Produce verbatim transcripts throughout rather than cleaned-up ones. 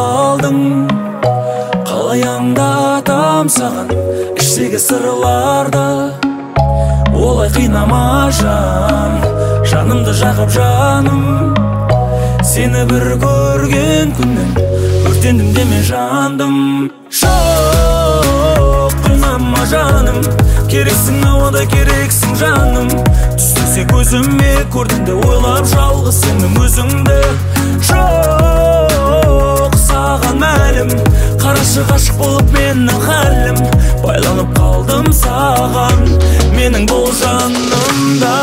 қалдың. Қалай аңдатам саған іштегі сырларды. Олай қинама жан, жанымды жағып жаным. Сені бір көрген күннен өртендім деме жандым. Жоқ, қинама жаным, керексің ауада керексің жаным. Түстесе көзіме көрдім де ойлап жалғыз сенің өзіңді. Жоқ, саған мәлім, қарашы ғашық болып менің халім. Байланып қалдым саған, менің бұл жанымда.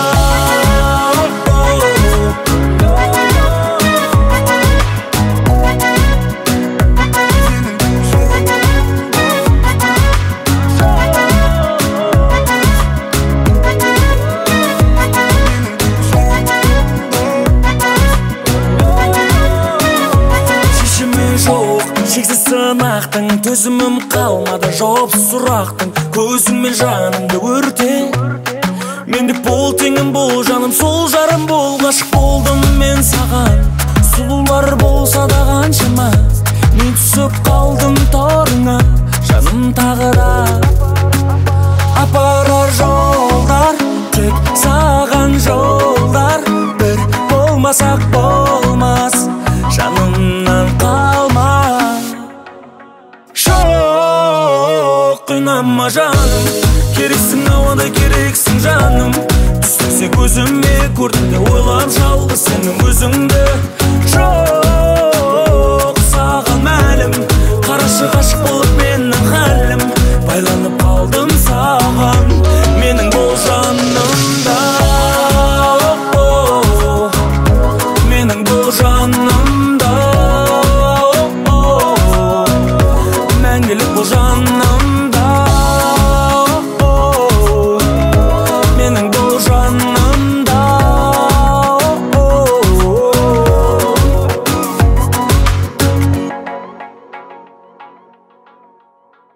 Шексіз сынақтың төзімім қалмады, жауап сұрақтың көзіңмен жанымды өрте. Менде бол теңім бол жаным, сол жарым бол. Ғашық болдым мен саған, сұлулар болса да қаншама. Мен түсіп қалдым торыңа, жаным тағы да. Апарар жолдар, тек саған жолдар. Бір болмасақ болмас, жанымнан қалма. Қинама жаным, керексің ауада керексің жаным. Түстесе көзіме көрдім де ойлап жалғыз сенің өзіңді. Жоқ